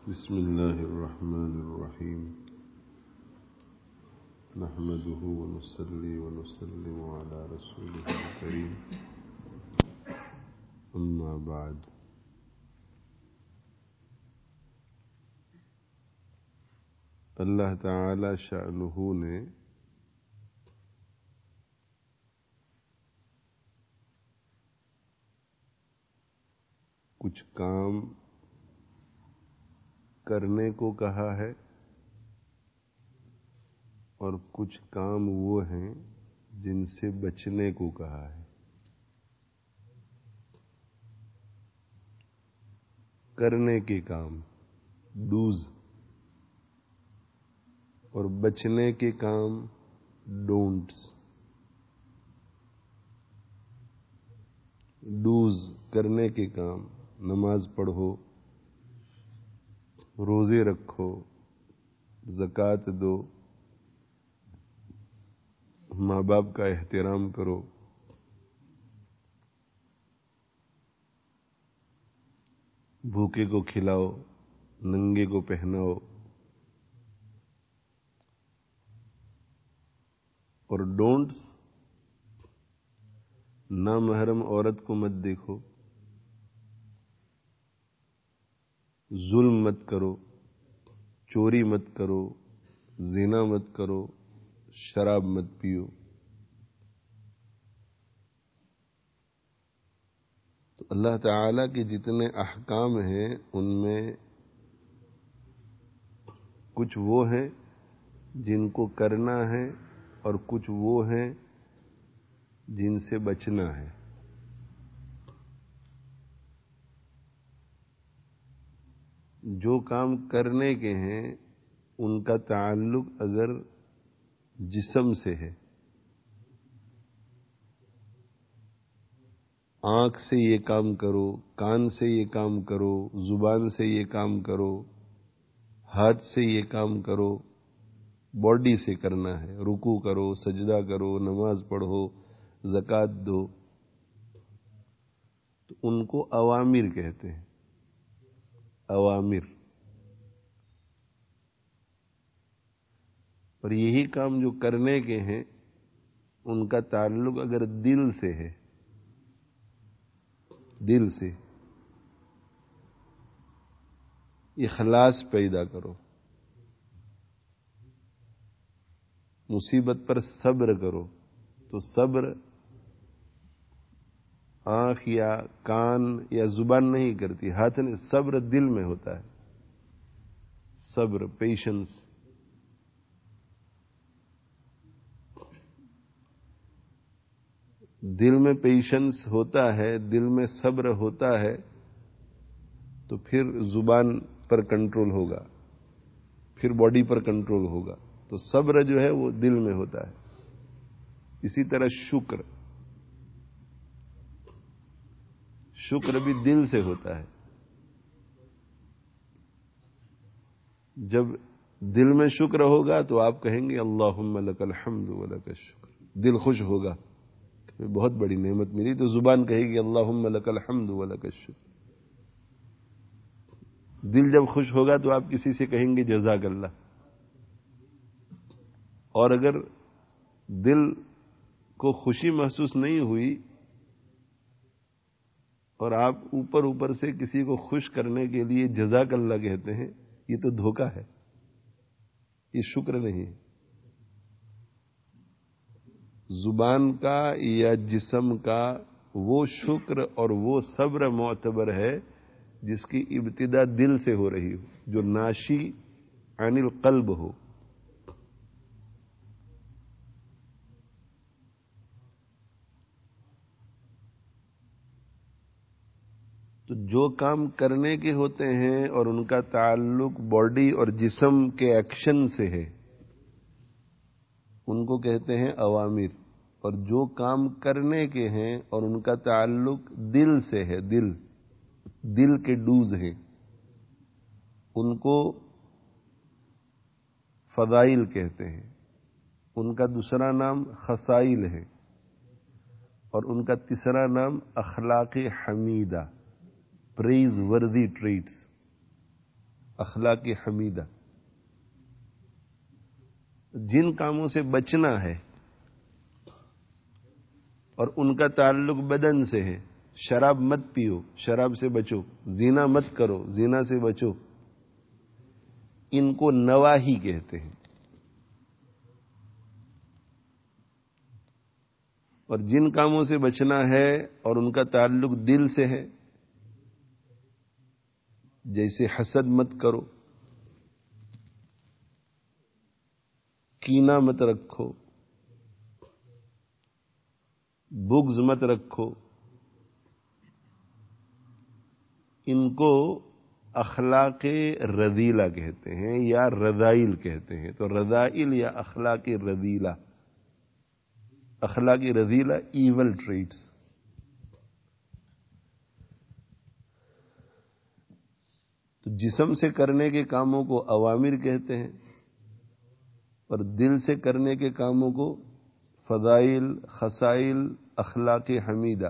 بسم الله الرحمن الرحيم نحمده ونصلي ونسلم على رسوله الكريم أما بعد اللہ تعالی شأنہ نے کچھ کام کرنے کو کہا ہے اور کچھ کام وہ ہیں جن سے بچنے کو کہا ہے۔ کرنے کے کام ڈوز اور بچنے کے کام ڈونٹس۔ ڈوز کرنے کے کام نماز پڑھو، روزے رکھو، زکوٰۃ دو، ماں باپ کا احترام کرو، بھوکے کو کھلاؤ، ننگے کو پہناؤ، اور ڈونٹس نامحرم عورت کو مت دیکھو، ظلم مت کرو، چوری مت کرو، زنا مت کرو، شراب مت پیو۔ تو اللہ تعالی کے جتنے احکام ہیں ان میں کچھ وہ ہیں جن کو کرنا ہے اور کچھ وہ ہیں جن سے بچنا ہے۔ جو کام کرنے کے ہیں ان کا تعلق اگر جسم سے ہے، آنکھ سے یہ کام کرو، کان سے یہ کام کرو، زبان سے یہ کام کرو، ہاتھ سے یہ کام کرو، باڈی سے کرنا ہے، رکوع کرو، سجدہ کرو، نماز پڑھو، زکوٰۃ دو، تو ان کو اوامر کہتے ہیں۔ اوامر۔ اور یہی کام جو کرنے کے ہیں ان کا تعلق اگر دل سے ہے، دل سے اخلاص پیدا کرو، مصیبت پر صبر کرو، تو صبر آنکھ یا کان یا زبان نہیں کرتی، ہاتھ نہیں، صبر دل میں ہوتا ہے۔ صبر، پیشنس۔ دل میں پیشنس ہوتا ہے، دل میں صبر ہوتا ہے تو پھر زبان پر کنٹرول ہوگا، پھر باڈی پر کنٹرول ہوگا۔ تو صبر جو ہے وہ دل میں ہوتا ہے۔ اسی طرح شکر، شکر بھی دل سے ہوتا ہے۔ جب دل میں شکر ہوگا تو آپ کہیں گے اللہم لک الحمد ولک الشکر، دل خوش ہوگا، بہت بڑی نعمت ملی، تو زبان کہے گی اللہم لک الحمد ولک الشکر۔ دل جب خوش ہوگا تو آپ کسی سے کہیں گے جزاک اللہ۔ اور اگر دل کو خوشی محسوس نہیں ہوئی اور آپ اوپر اوپر سے کسی کو خوش کرنے کے لیے جزاک اللہ کہتے ہیں، یہ تو دھوکہ ہے، یہ شکر نہیں ہے۔ زبان کا یا جسم کا وہ شکر اور وہ صبر معتبر ہے جس کی ابتدا دل سے ہو رہی ہو، جو ناشی عن القلب ہو۔ تو جو کام کرنے کے ہوتے ہیں اور ان کا تعلق باڈی اور جسم کے ایکشن سے ہے ان کو کہتے ہیں اوامر، اور جو کام کرنے کے ہیں اور ان کا تعلق دل سے ہے، دل کے ڈوز ہیں، ان کو فضائل کہتے ہیں۔ ان کا دوسرا نام خصائل ہے اور ان کا تیسرا نام اخلاق حمیدہ، پریز وردی ٹریٹس۔ اخلاق حمیدہ، جن کاموں سے بچنا ہے اور ان کا تعلق بدن سے ہے، شراب مت پیو، شراب سے بچو، زنا مت کرو، زنا سے بچو، ان کو نواہی کہتے ہیں۔ اور جن کاموں سے بچنا ہے اور ان کا تعلق دل سے ہے، جیسے حسد مت کرو، کینہ مت رکھو، بغض مت رکھو، ان کو اخلاق رذیلہ کہتے ہیں یا رذائل کہتے ہیں۔ تو رذائل یا اخلاق رذیلہ، اخلاق رذیلہ ایول ٹریٹس۔ تو جسم سے کرنے کے کاموں کو اوامر کہتے ہیں اور دل سے کرنے کے کاموں کو فضائل، خصائل، اخلاق حمیدہ۔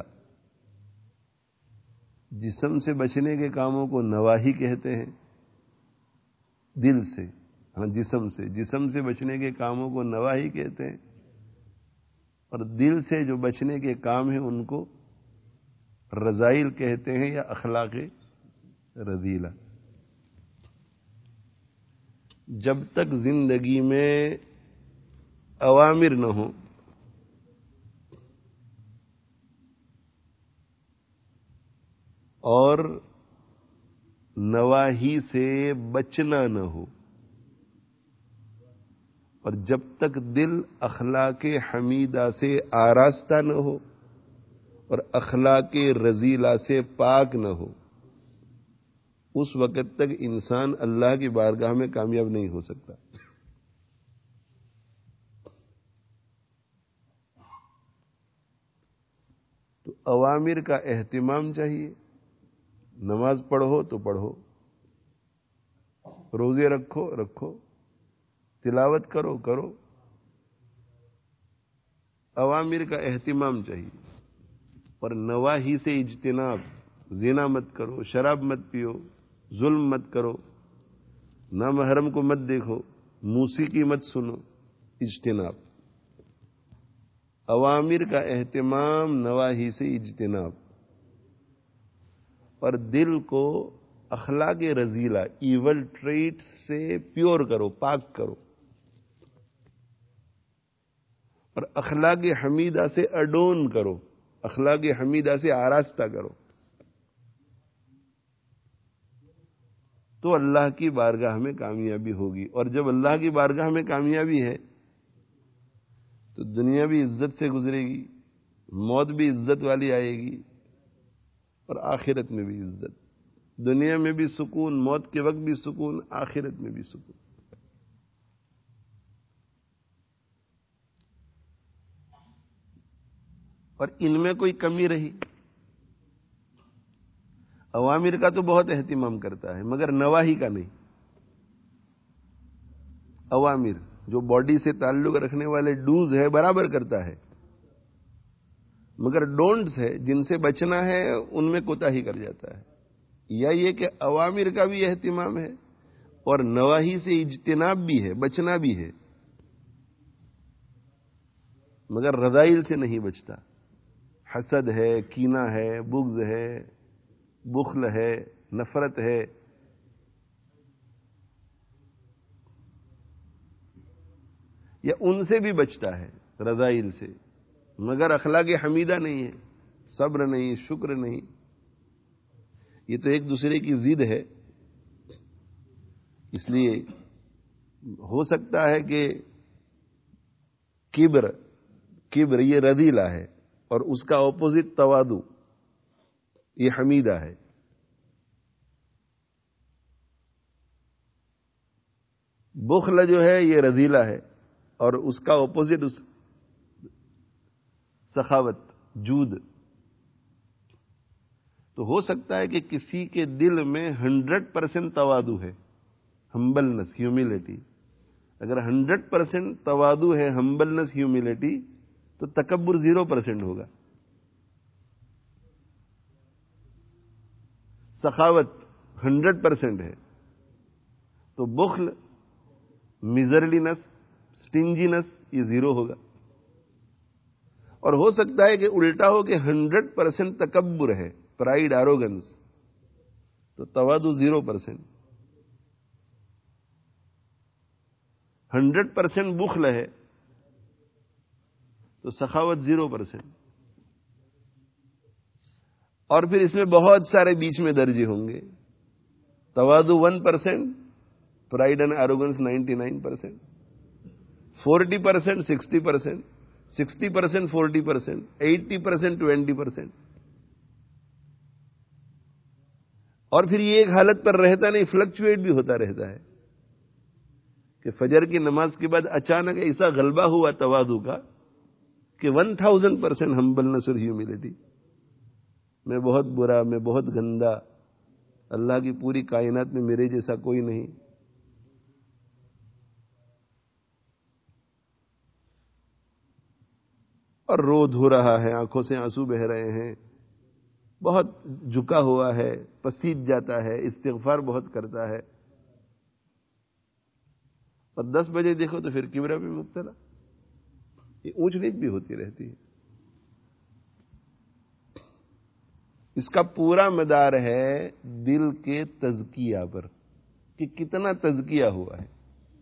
جسم سے بچنے کے کاموں کو نواہی کہتے ہیں، دل سے، ہاں جسم سے بچنے کے کاموں کو نواہی کہتے ہیں، اور دل سے جو بچنے کے کام ہیں ان کو رذائل کہتے ہیں یا اخلاق رذیلہ۔ جب تک زندگی میں اوامر نہ ہوں اور نواہی سے بچنا نہ ہو، اور جب تک دل اخلاق حمیدہ سے آراستہ نہ ہو اور اخلاق رذیلہ سے پاک نہ ہو، اس وقت تک انسان اللہ کی بارگاہ میں کامیاب نہیں ہو سکتا۔ تو اوامر کا اہتمام چاہیے، نماز پڑھو تو پڑھو، روزے رکھو، تلاوت کرو، اوامر کا اہتمام چاہیے، اور نواہی سے اجتناب، زنا مت کرو، شراب مت پیو، ظلم مت کرو، نامحرم کو مت دیکھو، موسیقی مت سنو، اجتناب۔ اوامر کا اہتمام، نواہی سے اجتناب، اور دل کو اخلاق رذیلہ، ایول ٹریٹ سے پیور کرو، پاک کرو، اور اخلاق حمیدہ سے اڈون کرو، اخلاق حمیدہ سے آراستہ کرو، تو اللہ کی بارگاہ میں کامیابی ہوگی۔ اور جب اللہ کی بارگاہ میں کامیابی ہے تو دنیا بھی عزت سے گزرے گی، موت بھی عزت والی آئے گی، اور آخرت میں بھی عزت، دنیا میں بھی سکون، موت کے وقت بھی سکون، آخرت میں بھی سکون۔ اور ان میں کوئی کمی رہی، اوامر کا تو بہت اہتمام کرتا ہے مگر نواہی کا نہیں۔ اوامر جو باڈی سے تعلق رکھنے والے ڈوز ہے برابر کرتا ہے، مگر ڈونٹس ہے جن سے بچنا ہے ان میں کوتاہی کر جاتا ہے۔ یا یہ کہ اوامر کا بھی اہتمام ہے اور نواہی سے اجتناب بھی ہے، بچنا بھی ہے، مگر رذائل سے نہیں بچتا۔ حسد ہے، کینہ ہے، بغض ہے، بخل ہے، نفرت ہے، یا ان سے بھی بچتا ہے رذائل سے، مگر اخلاق حمیدہ نہیں ہے، صبر نہیں، شکر نہیں۔ یہ تو ایک دوسرے کی ضد ہے، اس لیے ہو سکتا ہے کہ کبر یہ رذیلہ ہے اور اس کا اپوزٹ تواضع یہ حمیدہ ہے۔ بخل جو ہے یہ رذیلہ ہے اور اس کا اپوزٹ سخاوت، جود۔ تو ہو سکتا ہے کہ کسی کے دل میں 100% تواضع ہے، ہمبلنس، ہیوملٹی۔ اگر 100% تواضع ہے، ہمبلنس، ہیوملٹی، تو تکبر 0% ہوگا۔ سخاوت 100% ہے تو بخل، میزرلینس، سٹنجینس یہ زیرو ہوگا. اور ہو سکتا ہے کہ الٹا ہو کہ 100% تکبر ہے، پرائیڈ، ایروگنس، تو تواضع 0%. 100% بخل ہے تو سخاوت 0%. اور پھر اس میں بہت سارے بیچ میں درجے ہوں گے. تواضع 1%، پرائیڈ اینڈ ایروگنس 99%، 40% 60%، 60% 40%، 80% 20%. اور پھر یہ ایک حالت پر رہتا نہیں، فلکچویٹ بھی ہوتا رہتا ہے کہ فجر کی نماز کے بعد اچانک ایسا غلبہ ہوا تواضع کا کہ 1000% ہمبلنس اور ہیوملٹی. میں بہت برا، میں بہت گندا، اللہ کی پوری کائنات میں میرے جیسا کوئی نہیں. اور رو دھو رہا ہے، آنکھوں سے آنسو بہ رہے ہیں، بہت جھکا ہوا ہے، پسیج جاتا ہے، استغفار بہت کرتا ہے. اور 10 بجے دیکھو تو پھر کبریا میں مبتلا. یہ اونچ نیچ بھی ہوتی رہتی ہے. اس کا پورا مدار ہے دل کے تزکیہ پر کہ کتنا تزکیہ ہوا ہے.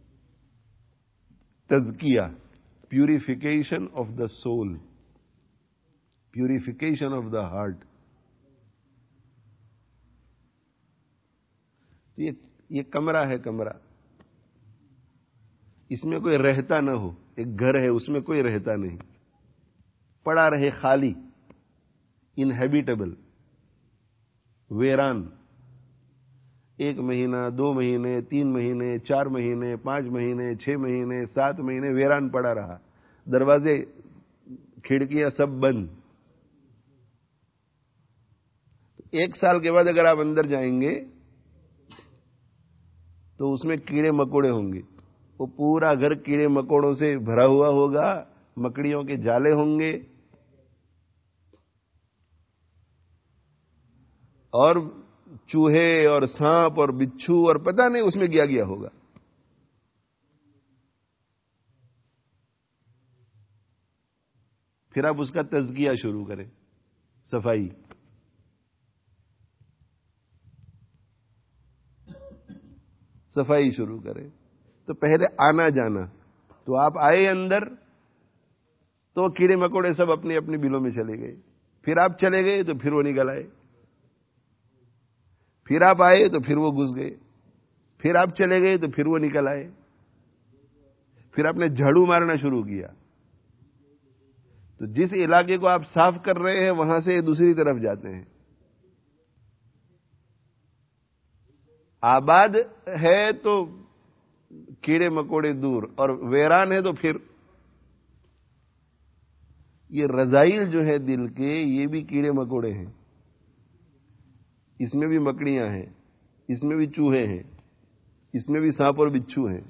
تزکیہ، purification of the soul, purification of the heart. یہ کمرہ ہے، کمرہ، اس میں کوئی رہتا نہ ہو. ایک گھر ہے، اس میں کوئی رہتا نہیں، پڑا رہے خالی، انہیبیٹیبل، ویران. 1 مہینہ، 2 مہینے، 3 مہینے، 4 مہینے، 5 مہینے، 6 مہینے، 7 مہینے ویران پڑا رہا، دروازے کھڑکیاں سب بند. 1 سال کے بعد اگر آپ اندر جائیں گے تو اس میں کیڑے مکوڑے ہوں گے. وہ پورا گھر کیڑے مکوڑوں سے بھرا ہوا ہوگا، مکڑیوں کے جالے ہوں گے، اور چوہے اور سانپ اور بچھو اور پتہ نہیں اس میں کیا گیا ہوگا. پھر آپ اس کا تزکیہ شروع کریں، صفائی. صفائی شروع کریں تو پہلے آنا جانا. تو آپ آئے اندر تو کیڑے مکوڑے سب اپنی اپنی بلوں میں چلے گئے. پھر آپ چلے گئے تو پھر وہ نکل آئے. پھر آپ آئے تو پھر وہ گھس گئے. پھر آپ چلے گئے تو پھر وہ نکل آئے. پھر آپ نے جھاڑو مارنا شروع کیا تو جس علاقے کو آپ صاف کر رہے ہیں وہاں سے دوسری طرف جاتے ہیں. آباد ہے تو کیڑے مکوڑے دور، اور ویران ہے تو پھر یہ رذائل جو ہے دل کے، یہ بھی کیڑے مکوڑے ہیں. اس میں بھی مکڑیاں ہیں، اس میں بھی چوہے ہیں، اس میں بھی سانپ اور بچھو ہیں.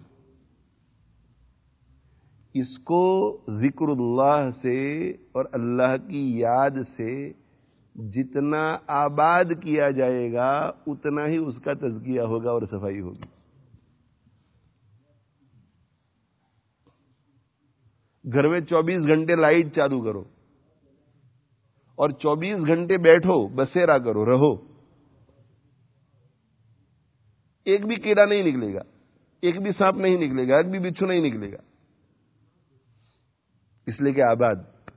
اس کو ذکر اللہ سے اور اللہ کی یاد سے جتنا آباد کیا جائے گا اتنا ہی اس کا تزکیہ ہوگا اور صفائی ہوگی. گھر میں 24 گھنٹے لائٹ چالو کرو اور 24 گھنٹے بیٹھو، بسیرا کرو، رہو، ایک بھی کیڑا نہیں نکلے گا، ایک بھی سانپ نہیں نکلے گا، ایک بھی بچھو نہیں نکلے گا. اس لیے کہ آباد.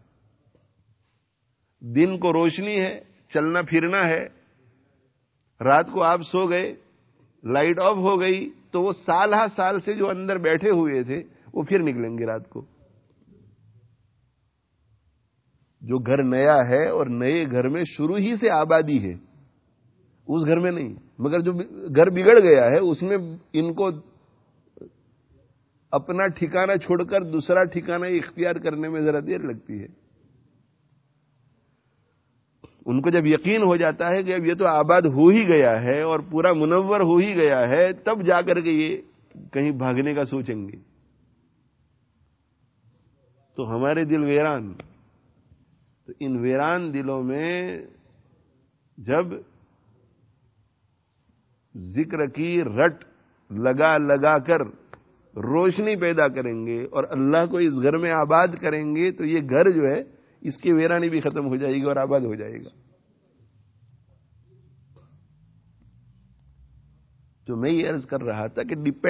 دن کو روشنی ہے، چلنا پھرنا ہے. رات کو آپ سو گئے، لائٹ آف ہو گئی تو وہ سال ہا سال سے جو اندر بیٹھے ہوئے تھے وہ پھر نکلیں گے رات کو. جو گھر نیا ہے اور نئے گھر میں شروع ہی سے آبادی ہے، اس گھر میں نہیں. مگر جو گھر بگڑ گیا ہے اس میں ان کو اپنا ٹھکانہ چھوڑ کر دوسرا ٹھکانہ اختیار کرنے میں ذرا دیر لگتی ہے. ان کو جب یقین ہو جاتا ہے کہ اب یہ تو آباد ہو ہی گیا ہے اور پورا منور ہو ہی گیا ہے، تب جا کر کے یہ کہیں بھاگنے کا سوچیں گے. تو ہمارے دل ویران، تو ان ویران دلوں میں جب ذکر کی رٹ لگا لگا کر روشنی پیدا کریں گے اور اللہ کو اس گھر میں آباد کریں گے تو یہ گھر جو ہے اس کی ویرانی بھی ختم ہو جائے گی اور آباد ہو جائے گا. تو میں یہ عرض کر رہا تھا کہ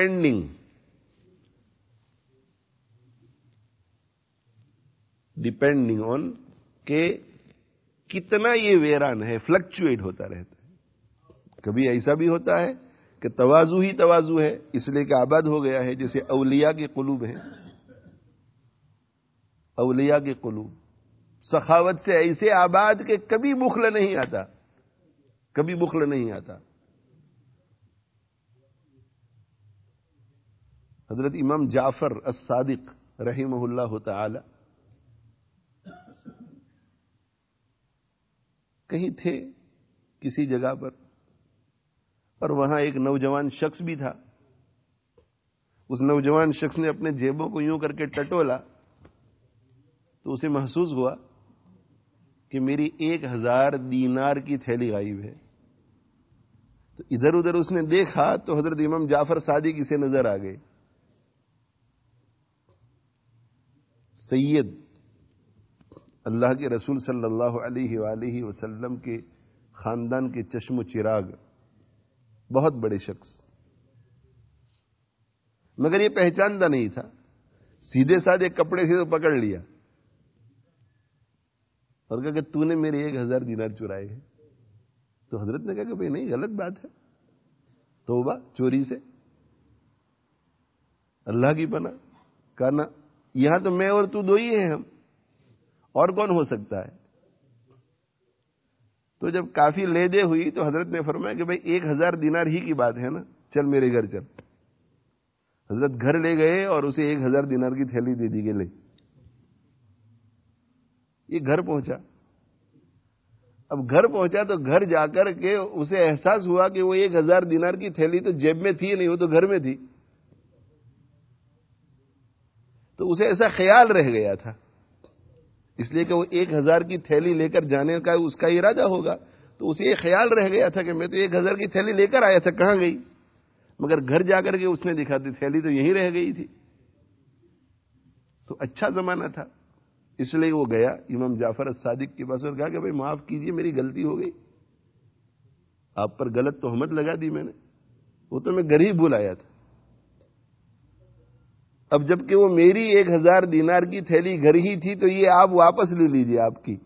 ڈیپینڈنگ آن کہ کتنا یہ ویران ہے، فلکچویٹ ہوتا رہتا ہے. کبھی ایسا بھی ہوتا ہے کہ تواضع ہی تواضع ہے اس لیے کہ آباد ہو گیا ہے، جیسے اولیاء کے قلوب ہیں. اولیاء کے قلوب سخاوت سے ایسے آباد کہ کبھی بخل نہیں آتا، کبھی بخل نہیں آتا. حضرت امام جعفر الصادق رحمہ اللہ تعالی کہیں تھے کسی جگہ پر، اور وہاں ایک نوجوان شخص بھی تھا. اس نوجوان شخص نے اپنے جیبوں کو یوں کر کے ٹٹولا تو اسے محسوس ہوا کہ میری 1000 دینار کی تھیلی غائب ہے. تو ادھر ادھر اس نے دیکھا تو حضرت امام جعفر صادق اسے نظر آ گئے. سید اللہ کے رسول صلی اللہ علیہ وآلہ وسلم کے خاندان کے چشم و چراغ، بہت بڑے شخص، مگر یہ پہچانتا نہیں تھا. سیدھے سادھے کپڑے سے تو پکڑ لیا اور کہا کہ تو نے میرے 1000 دینار چرائے ہیں. تو حضرت نے کہا کہ بھئی نہیں، غلط بات ہے، توبہ چوری سے، اللہ کی پناہ. کہا نا، یہاں تو میں اور تو دو ہی ہیں، ہم اور کون ہو سکتا ہے. تو جب کافی لے دے ہوئی تو حضرت نے فرمایا کہ بھئی 1000 دینار ہی کی بات ہے نا، چل میرے گھر چل. حضرت گھر لے گئے اور اسے 1000 دینار کی تھیلی دے دی گئی. لے، یہ گھر پہنچا. اب گھر پہنچا تو گھر جا کر کے اسے احساس ہوا کہ وہ 1000 دینار کی تھیلی تو جیب میں تھی نہیں، وہ تو گھر میں تھی. تو اسے ایسا خیال رہ گیا تھا، اس لیے کہ وہ 1000 کی تھیلی لے کر جانے کا اس کا ارادہ ہوگا، تو اسے یہ خیال رہ گیا تھا کہ میں تو 1000 کی تھیلی لے کر آیا تھا، کہاں گئی. مگر گھر جا کر کے اس نے دیکھا تھی تھیلی تو یہیں رہ گئی تھی. تو اچھا زمانہ تھا، اس لیے وہ گیا امام جعفر الصادق کے پاس اور کہا کہ بھائی معاف کیجئے، میری غلطی ہو گئی، آپ پر غلط تہمت لگا دی میں نے، وہ تو میں گھر ہی بھول آیا تھا. اب جب کہ وہ میری 1000 دینار کی تھیلی گھر ہی تھی تو یہ آپ واپس لے لیجئے آپ کی.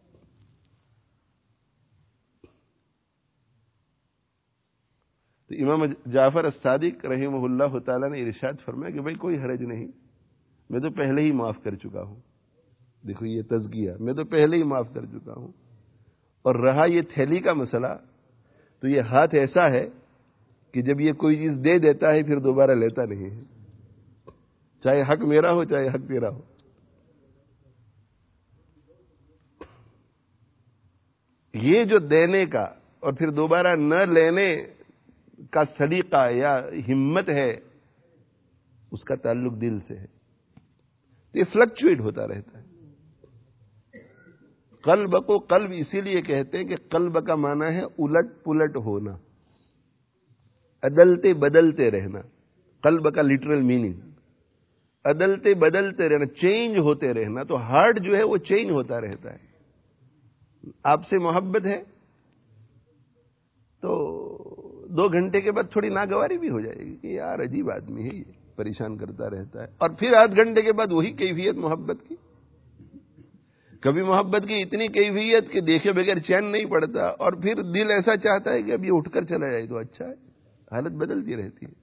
تو امام جعفر الصادق رحمہ اللہ تعالی نے ارشاد فرمایا کہ بھائی کوئی حرج نہیں، میں تو پہلے ہی معاف کر چکا ہوں. دیکھو یہ تزکیہ، میں تو پہلے ہی معاف کر چکا ہوں. اور رہا یہ تھیلی کا مسئلہ، تو یہ ہاتھ ایسا ہے کہ جب یہ کوئی چیز دے دیتا ہے پھر دوبارہ لیتا نہیں ہے، چاہے حق میرا ہو چاہے حق تیرا ہو. یہ جو دینے کا اور پھر دوبارہ نہ لینے کا سلیقہ یا ہمت ہے، اس کا تعلق دل سے ہے. یہ فلکچویٹ ہوتا رہتا ہے. قلب کو قلب اسی لیے کہتے ہیں کہ قلب کا معنی ہے الٹ پلٹ ہونا، عدلتے بدلتے رہنا. قلب کا لٹرل میننگ عدلتے بدلتے رہنا، چینج ہوتے رہنا. تو ہارٹ جو ہے وہ چینج ہوتا رہتا ہے. آپ سے محبت ہے تو 2 گھنٹے کے بعد تھوڑی ناگواری بھی ہو جائے گی کہ یار عجیب آدمی ہے، یہ پریشان کرتا رہتا ہے. اور پھر آدھ گھنٹے کے بعد وہی کیفیت محبت کی. کبھی محبت کی اتنی کیفیت کہ دیکھے بغیر چین نہیں پڑتا، اور پھر دل ایسا چاہتا ہے کہ اب یہ اٹھ کر چلا جائے تو اچھا ہے. حالت بدلتی رہتی ہے.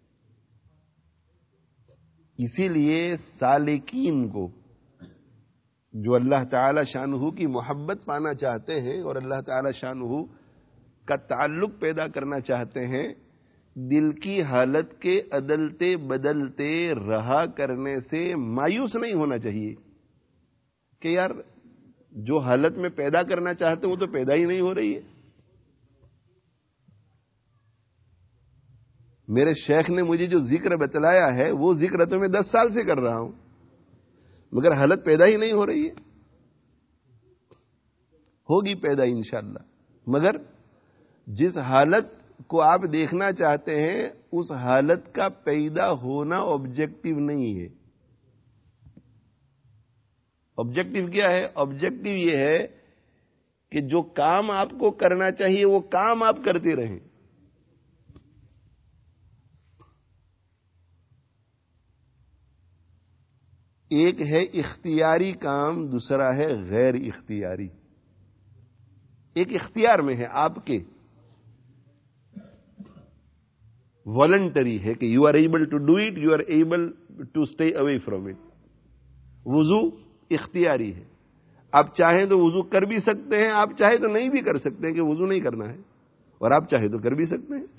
اسی لیے سالکین کو جو اللہ تعالی شانہ کی محبت پانا چاہتے ہیں اور اللہ تعالی شانہ کا تعلق پیدا کرنا چاہتے ہیں، دل کی حالت کے عدلتے بدلتے رہا کرنے سے مایوس نہیں ہونا چاہیے کہ یار جو حالت میں پیدا کرنا چاہتے ہیں وہ تو پیدا ہی نہیں ہو رہی ہے. میرے شیخ نے مجھے جو ذکر بتلایا ہے وہ ذکر تو میں 10 سال سے کر رہا ہوں، مگر حالت پیدا ہی نہیں ہو رہی ہے. ہوگی پیدا انشاءاللہ، مگر جس حالت کو آپ دیکھنا چاہتے ہیں، اس حالت کا پیدا ہونا آبجیکٹو نہیں ہے. آبجیکٹو کیا ہے؟ آبجیکٹو یہ ہے کہ جو کام آپ کو کرنا چاہیے وہ کام آپ کرتے رہیں. ایک ہے اختیاری کام، دوسرا ہے غیر اختیاری. ایک اختیار میں ہے آپ کے، والنٹری ہے کہ you are able to do it, you are able to stay away from it. وضو اختیاری ہے، آپ چاہیں تو وضو کر بھی سکتے ہیں، آپ چاہیں تو نہیں بھی کر سکتے ہیں کہ وضو نہیں کرنا ہے، اور آپ چاہیں تو کر بھی سکتے ہیں.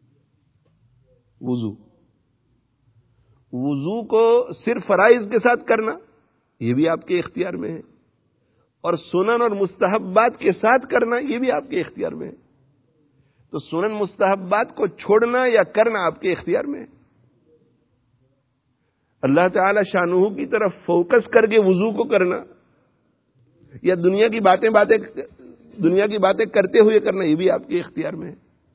وضو کو صرف فرائض کے ساتھ کرنا یہ بھی آپ کے اختیار میں ہے، اور سنن اور مستحبات کے ساتھ کرنا یہ بھی آپ کے اختیار میں ہے. تو سنن مستحبات کو چھوڑنا یا کرنا آپ کے اختیار میں ہے. اللہ تعالی شانہ کی طرف فوکس کر کے وضو کو کرنا یا دنیا کی باتیں کرتے ہوئے کرنا یہ بھی آپ کے اختیار میں ہے.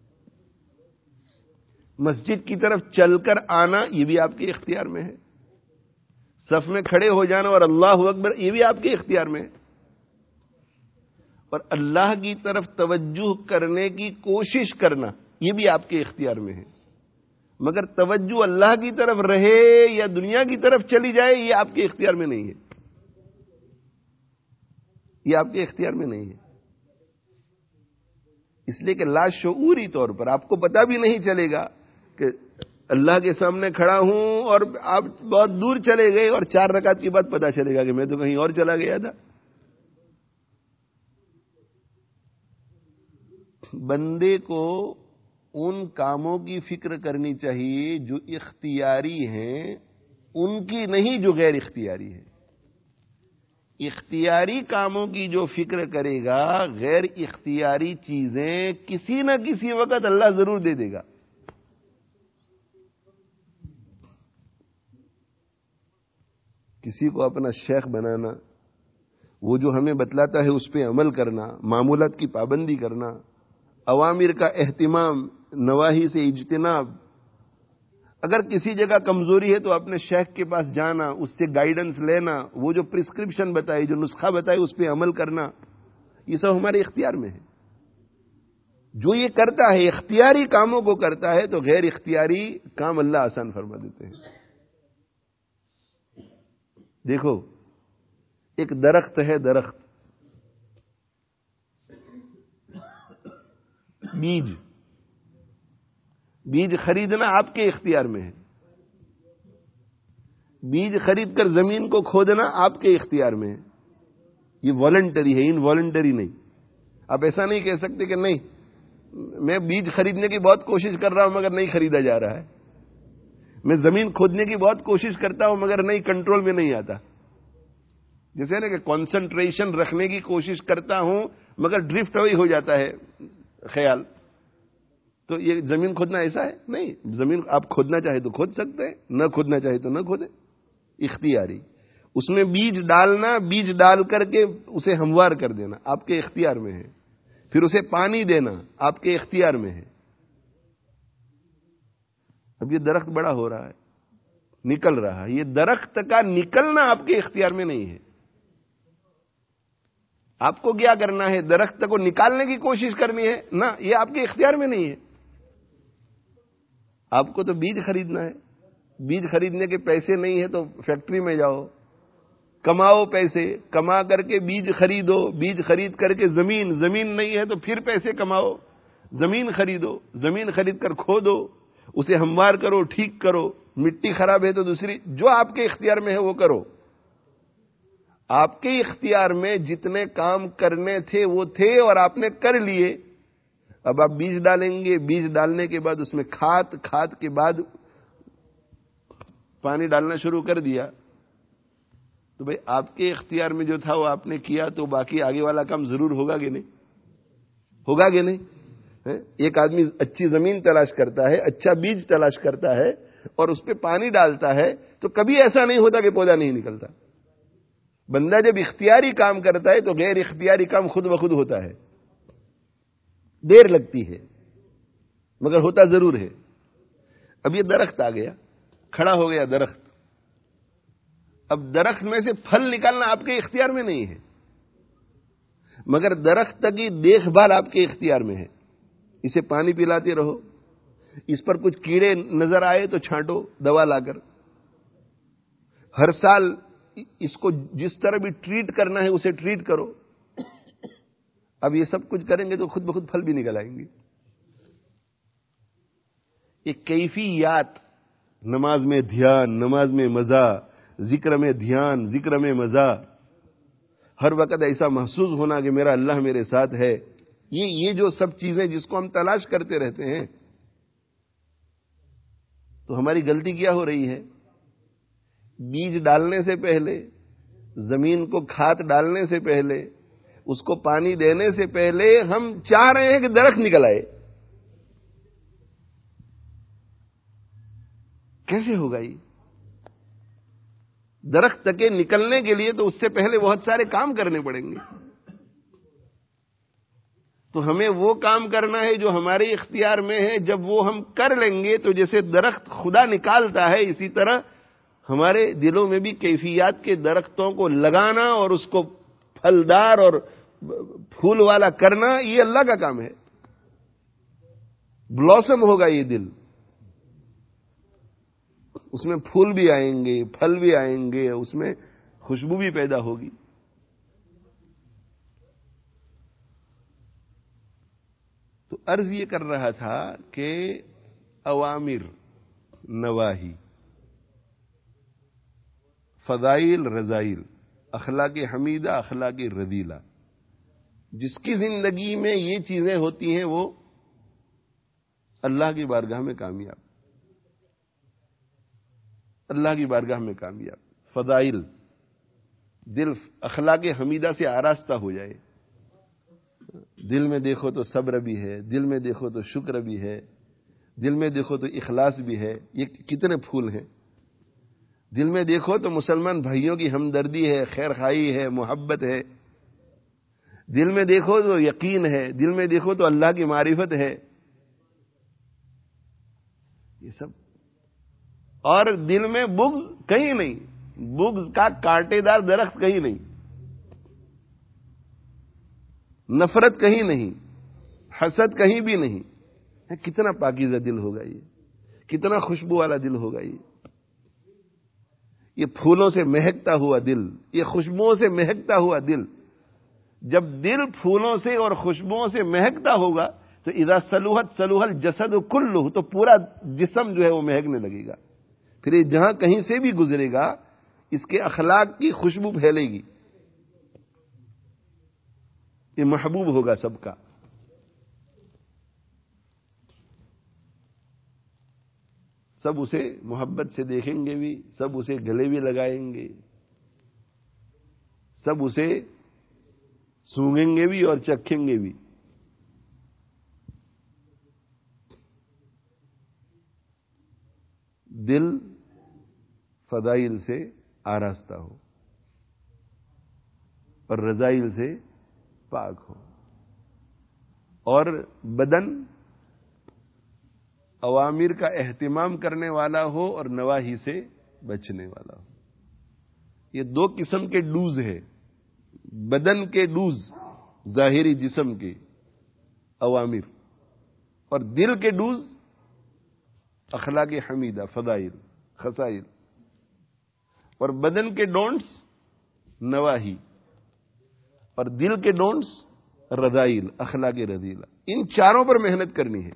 مسجد کی طرف چل کر آنا یہ بھی آپ کے اختیار میں ہے. صف میں کھڑے ہو جانا اور اللہ اکبر یہ بھی آپ کے اختیار میں ہے. اور اللہ کی طرف توجہ کرنے کی کوشش کرنا یہ بھی آپ کے اختیار میں ہے. مگر توجہ اللہ کی طرف رہے یا دنیا کی طرف چلی جائے یہ آپ کے اختیار میں نہیں ہے. یہ آپ کے اختیار میں نہیں ہے. اس لیے کہ لاشعوری طور پر آپ کو پتہ بھی نہیں چلے گا کہ اللہ کے سامنے کھڑا ہوں اور آپ بہت دور چلے گئے اور 4 رکعت کے بعد پتہ چلے گا کہ میں تو کہیں اور چلا گیا تھا. بندے کو ان کاموں کی فکر کرنی چاہیے جو اختیاری ہیں، ان کی نہیں جو غیر اختیاری ہے. اختیاری کاموں کی جو فکر کرے گا، غیر اختیاری چیزیں کسی نہ کسی وقت اللہ ضرور دے دے گا. کسی کو اپنا شیخ بنانا، وہ جو ہمیں بتلاتا ہے اس پہ عمل کرنا، معمولات کی پابندی کرنا، اوامر کا اہتمام، نواہی سے اجتناب. اگر کسی جگہ کمزوری ہے تو اپنے شیخ کے پاس جانا، اس سے گائیڈنس لینا، وہ جو پرسکرپشن بتائی، جو نسخہ بتائی اس پہ عمل کرنا، یہ سب ہمارے اختیار میں ہے. جو یہ کرتا ہے اختیاری کاموں کو کرتا ہے تو غیر اختیاری کام اللہ آسان فرما دیتے ہیں. دیکھو ایک درخت ہے، درخت بیج خریدنا آپ کے اختیار میں ہے. بیج خرید کر زمین کو کھودنا آپ کے اختیار میں ہے. یہ والنٹری ہے، انوالنٹری نہیں. آپ ایسا نہیں کہہ سکتے کہ نہیں میں بیج خریدنے کی بہت کوشش کر رہا ہوں مگر نہیں خریدا جا رہا ہے، میں زمین کھودنے کی بہت کوشش کرتا ہوں مگر نہیں کنٹرول میں نہیں آتا. جیسے نا کہ کانسنٹریشن رکھنے کی کوشش کرتا ہوں مگر ڈرفٹ اوے ہو جاتا ہے خیال. تو یہ زمین کھودنا ایسا ہے؟ نہیں. زمین آپ کھودنا چاہے تو کھود سکتے ہیں، نہ کھودنا چاہے تو نہ کھودیں. اختیاری. اس میں بیج ڈالنا، بیج ڈال کر کے اسے ہموار کر دینا آپ کے اختیار میں ہے. پھر اسے پانی دینا آپ کے اختیار میں ہے. اب یہ درخت بڑا ہو رہا ہے، نکل رہا ہے. یہ درخت کا نکلنا آپ کے اختیار میں نہیں ہے. آپ کو کیا کرنا ہے؟ درخت کو نکالنے کی کوشش کرنی ہے نا، یہ آپ کے اختیار میں نہیں ہے. آپ کو تو بیج خریدنا ہے. بیج خریدنے کے پیسے نہیں ہے تو فیکٹری میں جاؤ، کماؤ پیسے، کما کر کے بیج خریدو. بیج خرید کر کے زمین نہیں ہے تو پھر پیسے کماؤ، زمین خریدو. زمین خرید کر کھودو، اسے ہموار کرو، ٹھیک کرو. مٹی خراب ہے تو دوسری جو آپ کے اختیار میں ہے وہ کرو. آپ کے اختیار میں جتنے کام کرنے تھے وہ تھے اور آپ نے کر لیے. اب آپ بیج ڈالیں گے، بیج ڈالنے کے بعد اس میں کھاد کے بعد پانی ڈالنا شروع کر دیا تو بھئی آپ کے اختیار میں جو تھا وہ آپ نے کیا، تو باقی آگے والا کام ضرور ہوگا کہ نہیں؟ ہوگا کہ نہیں؟ ایک آدمی اچھی زمین تلاش کرتا ہے، اچھا بیج تلاش کرتا ہے اور اس پہ پانی ڈالتا ہے تو کبھی ایسا نہیں ہوتا کہ پودا نہیں نکلتا. بندہ جب اختیاری کام کرتا ہے تو غیر اختیاری کام خود بخود ہوتا ہے. دیر لگتی ہے. مگر ہوتا ضرور ہے. اب یہ درخت آ گیا، کھڑا ہو گیا درخت. اب درخت میں سے پھل نکالنا آپ کے اختیار میں نہیں ہے، مگر درخت کی دیکھ بھال آپ کے اختیار میں ہے. اسے پانی پلاتے رہو، اس پر کچھ کیڑے نظر آئے تو چھانٹو دوا لا کر. ہر سال اس کو جس طرح بھی ٹریٹ کرنا ہے اسے ٹریٹ کرو. اب یہ سب کچھ کریں گے تو خود بخود پھل بھی نکل آئیں گے. یہ کیفیات، نماز میں دھیان، نماز میں مزہ، ذکر میں دھیان، ذکر میں مزہ، ہر وقت ایسا محسوس ہونا کہ میرا اللہ میرے ساتھ ہے، یہ جو سب چیزیں جس کو ہم تلاش کرتے رہتے ہیں، تو ہماری غلطی کیا ہو رہی ہے؟ بیج ڈالنے سے پہلے، زمین کو کھاد ڈالنے سے پہلے، اس کو پانی دینے سے پہلے ہم چاہ رہے ہیں کہ درخت نکل آئے. کیسے ہوگا یہ؟ درخت کے نکلنے کے لیے تو اس سے پہلے بہت سارے کام کرنے پڑیں گے. تو ہمیں وہ کام کرنا ہے جو ہمارے اختیار میں ہے. جب وہ ہم کر لیں گے تو جیسے درخت خدا نکالتا ہے، اسی طرح ہمارے دلوں میں بھی کیفیات کے درختوں کو لگانا اور اس کو پھلدار اور پھول والا کرنا، یہ اللہ کا کام ہے. بلاسم ہوگا یہ دل، اس میں پھول بھی آئیں گے، پھل بھی آئیں گے، اس میں خوشبو بھی پیدا ہوگی. تو عرض یہ کر رہا تھا کہ اوامر، نواہی، فضائل، رذائل، اخلاق حمیدہ، اخلاق رذیلہ، جس کی زندگی میں یہ چیزیں ہوتی ہیں وہ اللہ کی بارگاہ میں کامیاب، اللہ کی بارگاہ میں کامیاب. فضائل، دل اخلاق حمیدہ سے آراستہ ہو جائے. دل میں دیکھو تو صبر بھی ہے، دل میں دیکھو تو شکر بھی ہے، دل میں دیکھو تو اخلاص بھی ہے. یہ کتنے پھول ہیں. دل میں دیکھو تو مسلمان بھائیوں کی ہمدردی ہے، خیر خواہی ہے، محبت ہے. دل میں دیکھو تو یقین ہے، دل میں دیکھو تو اللہ کی معرفت ہے. یہ سب. اور دل میں بغض کہیں نہیں، بغض کا کانٹے دار درخت کہیں نہیں، نفرت کہیں نہیں، حسد کہیں بھی نہیں. کتنا پاکیزہ دل ہوگا یہ، کتنا خوشبو والا دل ہوگا یہ پھولوں سے مہکتا ہوا دل، یہ خوشبوؤں سے مہکتا ہوا دل. جب دل پھولوں سے اور خوشبوؤں سے مہکتا ہوگا تو اذا صلحت صلح الجسد کلہ، تو پورا جسم جو ہے وہ مہکنے لگے گا. پھر یہ جہاں کہیں سے بھی گزرے گا اس کے اخلاق کی خوشبو پھیلے گی. یہ محبوب ہوگا سب کا. سب اسے محبت سے دیکھیں گے بھی، سب اسے گلے بھی لگائیں گے، سب اسے سونگیں گے بھی اور چکھیں گے بھی. دل فضائل سے آراستہ ہو اور رذائل سے پاک ہو، اور بدن اوامر کا اہتمام کرنے والا ہو اور نواہی سے بچنے والا ہو. یہ دو قسم کے ڈوز ہے. بدن کے ڈوز ظاہری جسم کے اوامر، اور دل کے ڈوز اخلاق حمیدہ، فضائل، خصائل. اور بدن کے ڈونٹس نواہی، اور دل کے ڈونٹس رذائل، اخلاق رذیلہ. ان چاروں پر محنت کرنی ہے.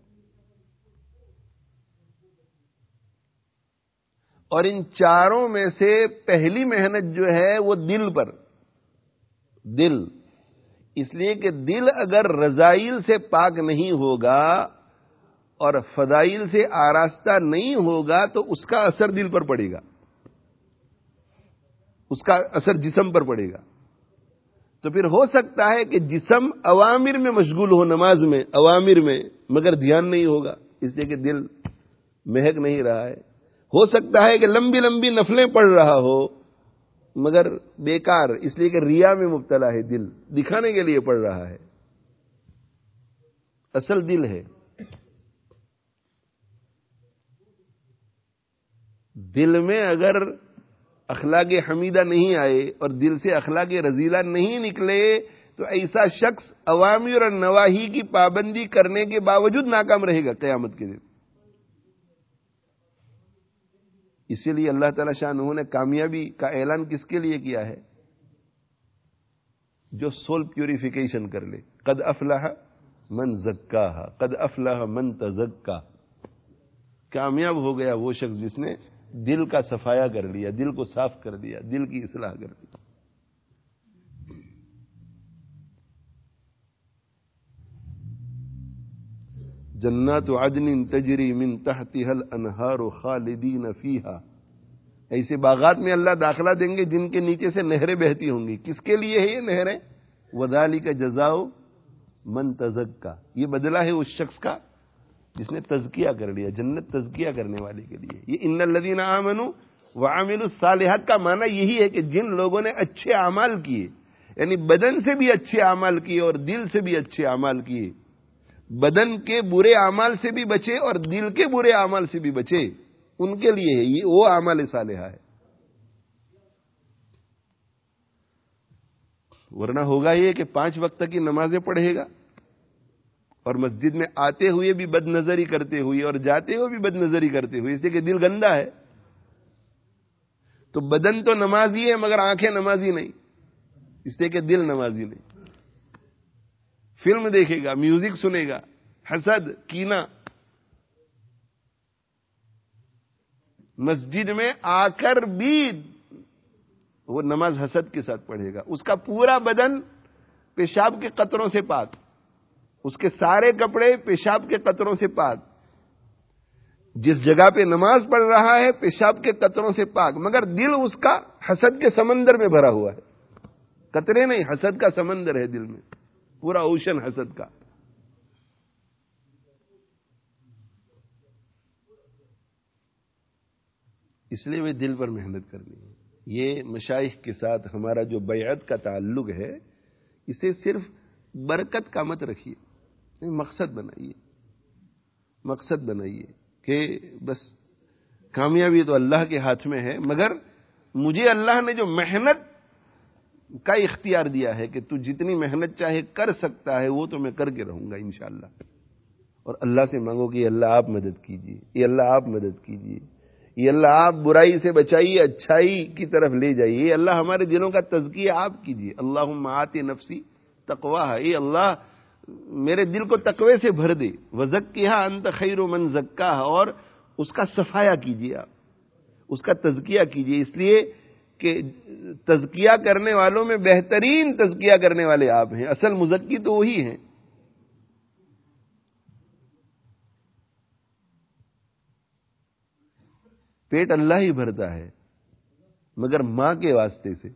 اور ان چاروں میں سے پہلی محنت جو ہے وہ دل پر. دل، اس لیے کہ دل اگر رذائل سے پاک نہیں ہوگا اور فضائل سے آراستہ نہیں ہوگا تو اس کا اثر دل پر پڑے گا، اس کا اثر جسم پر پڑے گا. تو پھر ہو سکتا ہے کہ جسم اوامر میں مشغول ہو، نماز میں، اوامر میں، مگر دھیان نہیں ہوگا اس لیے کہ دل مہک نہیں رہا ہے. ہو سکتا ہے کہ لمبی لمبی نفلیں پڑھ رہا ہو مگر بیکار، اس لیے کہ ریا میں مبتلا ہے، دل دکھانے کے لیے پڑھ رہا ہے. اصل دل ہے. دل میں اگر اخلاق حمیدہ نہیں آئے اور دل سے اخلاق رذیلہ نہیں نکلے تو ایسا شخص اوامر اور نواہی کی پابندی کرنے کے باوجود ناکام رہے گا قیامت کے دن. اسی لیے اللہ تعالی شانہ نے کامیابی کا اعلان کس کے لیے کیا ہے؟ جو سول پیوریفیکیشن کر لے. قد افلح من زکاہا قد افلح من تزکا. کامیاب ہو گیا وہ شخص جس نے دل کا صفایا کر لیا، دل کو صاف کر دیا، دل کی اصلاح کر دی. جنات عدن تجری من تحتها الانہار خالدین فیہا. ایسے باغات میں اللہ داخلہ دیں گے جن کے نیچے سے نہریں بہتی ہوں گی. کس کے لیے ہے یہ نہریں؟ وذالک جزاء من تزکا. یہ بدلہ ہے اس شخص کا جس نے تزکیہ کر لیا. جنت تزکیہ کرنے والے کے لیے. یہ ان الذین آمنوا وعملوا الصالحات کا معنی یہی ہے کہ جن لوگوں نے اچھے اعمال کیے، یعنی بدن سے بھی اچھے اعمال کیے اور دل سے بھی اچھے اعمال کیے، بدن کے برے اعمال سے بھی بچے اور دل کے برے اعمال سے بھی بچے، ان کے لیے ہے یہ وہ اعمال صالحہ ہے. ورنہ ہوگا یہ کہ 5 وقت کی نمازیں پڑھے گا اور مسجد میں آتے ہوئے بھی بد نظری کرتے ہوئے اور جاتے ہوئے بھی بد نظری کرتے ہوئے، اس لیے کہ دل گندا ہے. تو بدن تو نمازی ہے مگر آنکھیں نمازی نہیں، اس لیے کہ دل نمازی نہیں. فلم دیکھے گا، میوزک سنے گا، حسد، کینہ. مسجد میں آ کر بھی وہ نماز حسد کے ساتھ پڑھے گا. اس کا پورا بدن پیشاب کے قطروں سے پاک، اس کے سارے کپڑے پیشاب کے قطروں سے پاک. جس جگہ پہ نماز پڑھ رہا ہے پیشاب کے قطروں سے پاک، مگر دل اس کا حسد کے سمندر میں بھرا ہوا ہے. قطرے نہیں، حسد کا سمندر ہے دل میں، پورا اوشن حسد کا. اس لیے وہ دل پر محنت کرنی ہے. یہ مشائخ کے ساتھ ہمارا جو بیعت کا تعلق ہے، اسے صرف برکت کا مت رکھیے، مقصد بنائیے. مقصد بنائیے کہ بس کامیابی تو اللہ کے ہاتھ میں ہے، مگر مجھے اللہ نے جو محنت کا اختیار دیا ہے کہ تو جتنی محنت چاہے کر سکتا ہے وہ تو میں کر کے رہوں گا انشاءاللہ. اور اللہ سے مانگو کہ اللہ آپ مدد کیجیے، یہ اللہ آپ مدد کیجیے، یہ اللہ آپ برائی سے بچائیے، اچھائی کی طرف لے جائیے. یہ اللہ ہمارے دلوں کا تزکیہ آپ کیجیے. اللہم آت نفسی تقواہا. اے اللہ میرے دل کو تقوی سے بھر دے. وزکھا انت خیر من زکاہا. اور اس کا صفایا کیجیے، آپ اس کا تزکیہ کیجیے. اس لیے کہ تزکیہ کرنے والوں میں بہترین تزکیہ کرنے والے آپ ہیں. اصل مزکی تو وہی ہیں. پیٹ اللہ ہی بھرتا ہے مگر ماں کے واسطے سے.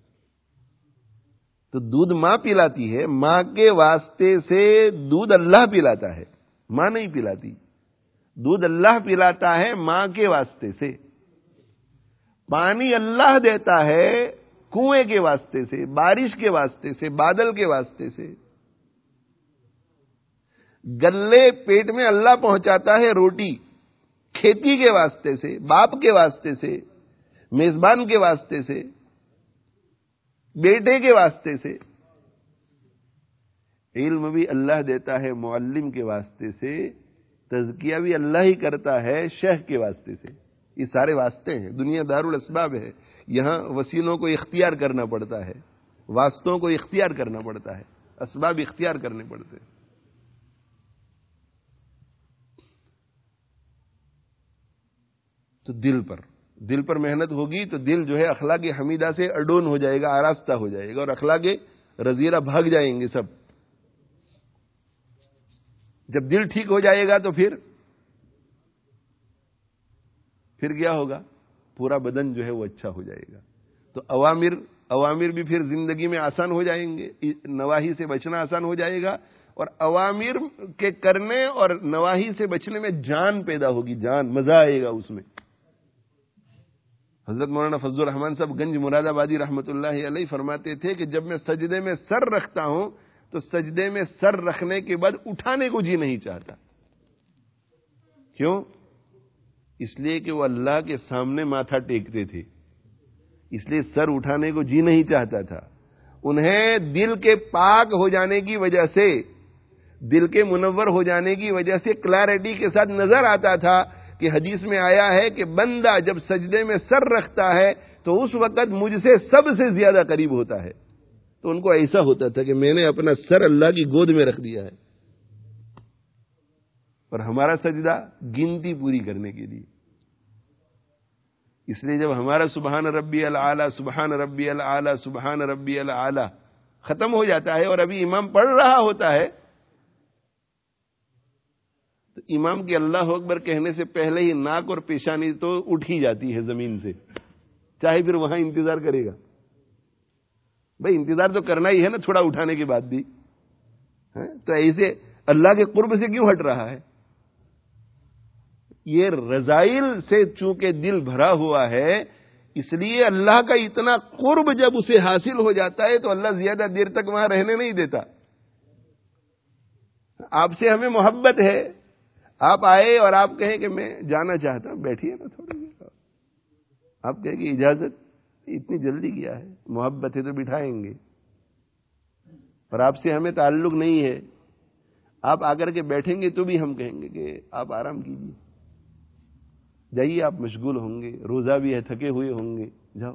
تو دودھ ماں پلاتی ہے، ماں کے واسطے سے دودھ اللہ پلاتا ہے، ماں نہیں پلاتی. دودھ اللہ پلاتا ہے ماں کے واسطے سے. پانی اللہ دیتا ہے کنویں کے واسطے سے، بارش کے واسطے سے، بادل کے واسطے سے. گلے پیٹ میں اللہ پہنچاتا ہے روٹی کھیتی کے واسطے سے، باپ کے واسطے سے، میزبان کے واسطے سے، بیٹے کے واسطے سے. علم بھی اللہ دیتا ہے معلم کے واسطے سے، تزکیہ بھی اللہ ہی کرتا ہے شیخ کے واسطے سے. یہ سارے واسطے ہیں. دنیا دار الاسباب ہے. یہاں وسیلوں کو اختیار کرنا پڑتا ہے، واسطوں کو اختیار کرنا پڑتا ہے، اسباب اختیار کرنے پڑتے ہیں. تو دل پر محنت ہوگی تو دل جو ہے اخلاق حمیدہ سے اڈون ہو جائے گا، آراستہ ہو جائے گا، اور اخلاق رذیلہ بھاگ جائیں گے سب. جب دل ٹھیک ہو جائے گا تو پھر کیا ہوگا؟ پورا بدن جو ہے وہ اچھا ہو جائے گا. تو اوامر بھی پھر زندگی میں آسان ہو جائیں گے، نواہی سے بچنا آسان ہو جائے گا. اور اوامر کے کرنے اور نواہی سے بچنے میں جان پیدا ہوگی، جان، مزہ آئے گا اس میں. حضرت مولانا فضل الرحمان صاحب گنج مراد آبادی رحمۃ اللہ علیہ فرماتے تھے کہ جب میں سجدے میں سر رکھتا ہوں تو سجدے میں سر رکھنے کے بعد اٹھانے کو جی نہیں چاہتا. کیوں؟ اس لیے کہ وہ اللہ کے سامنے ماتھا ٹیکتے تھے، اس لیے سر اٹھانے کو جی نہیں چاہتا تھا. انہیں دل کے پاک ہو جانے کی وجہ سے، دل کے منور ہو جانے کی وجہ سے کلیئرٹی کے ساتھ نظر آتا تھا کہ حدیث میں آیا ہے کہ بندہ جب سجدے میں سر رکھتا ہے تو اس وقت مجھ سے سب سے زیادہ قریب ہوتا ہے. تو ان کو ایسا ہوتا تھا کہ میں نے اپنا سر اللہ کی گود میں رکھ دیا ہے. اور ہمارا سجدہ گنتی پوری کرنے کے لیے. اس لیے جب ہمارا سبحان ربی العالی سبحان ربی العالی سبحان ربی العالی ختم ہو جاتا ہے اور ابھی امام پڑھ رہا ہوتا ہے تو امام کے اللہ اکبر کہنے سے پہلے ہی ناک اور پیشانی تو اٹھ ہی جاتی ہے زمین سے، چاہے پھر وہاں انتظار کرے گا. بھائی انتظار تو کرنا ہی ہے نا تھوڑا اٹھانے کے بعد بھی. تو ایسے اللہ کے قرب سے کیوں ہٹ رہا ہے؟ یہ رذائل سے چونکہ دل بھرا ہوا ہے، اس لیے اللہ کا اتنا قرب جب اسے حاصل ہو جاتا ہے تو اللہ زیادہ دیر تک وہاں رہنے نہیں دیتا. آپ سے ہمیں محبت ہے، آپ آئے اور آپ کہیں کہ میں جانا چاہتا ہوں، بیٹھیے نا تھوڑی دیر. آپ کہیں کہ اجازت، اتنی جلدی کیا ہے؟ محبت ہے تو بٹھائیں گے. اور آپ سے ہمیں تعلق نہیں ہے، آپ آ کر کے بیٹھیں گے تو بھی ہم کہیں گے کہ آپ آرام کیجیے، جائیے، آپ مشغول ہوں گے، روزہ بھی ہے، تھکے ہوئے ہوں گے، جاؤ.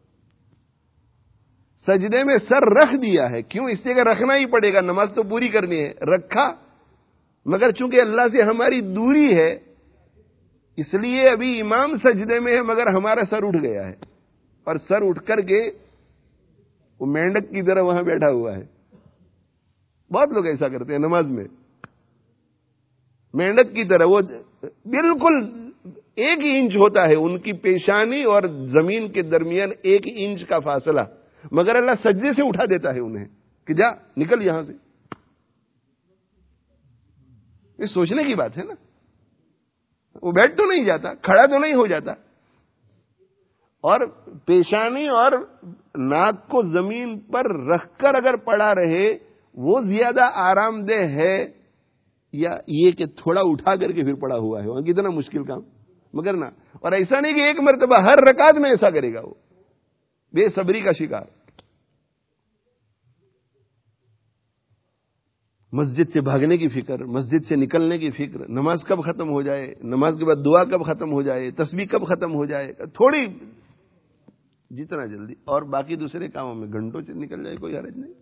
سجدے میں سر رکھ دیا ہے، کیوں؟ اس لیے کہ رکھنا ہی پڑے گا، نماز تو پوری کرنی ہے، رکھا. مگر چونکہ اللہ سے ہماری دوری ہے اس لیے ابھی امام سجدے میں ہے مگر ہمارا سر اٹھ گیا ہے، اور سر اٹھ کر کے وہ مینڈک کی طرح وہاں بیٹھا ہوا ہے. بہت لوگ ایسا کرتے ہیں نماز میں، مینڈک کی طرح وہ بالکل 1 انچ ہوتا ہے ان کی پیشانی اور زمین کے درمیان 1 انچ کا فاصلہ، مگر اللہ سجدے سے اٹھا دیتا ہے انہیں کہ جا نکل یہاں سے. یہ سوچنے کی بات ہے نا. وہ بیٹھ تو نہیں جاتا، کھڑا تو نہیں ہو جاتا، اور پیشانی اور ناک کو زمین پر رکھ کر اگر پڑا رہے وہ زیادہ آرام دہ ہے یا یہ کہ تھوڑا اٹھا کر کے پھر پڑا ہوا ہے؟ وہاں کتنا مشکل کام. مگر نہ، اور ایسا نہیں کہ ایک مرتبہ ہر رکعت میں ایسا کرے گا، وہ بے صبری کا شکار. مسجد سے بھاگنے کی فکر، مسجد سے نکلنے کی فکر، نماز کب ختم ہو جائے، نماز کے بعد دعا کب ختم ہو جائے، تسبیح کب ختم ہو جائے، تھوڑی جتنا جلدی، اور باقی دوسرے کاموں میں گھنٹوں سے نکل جائے، کوئی حرج نہیں.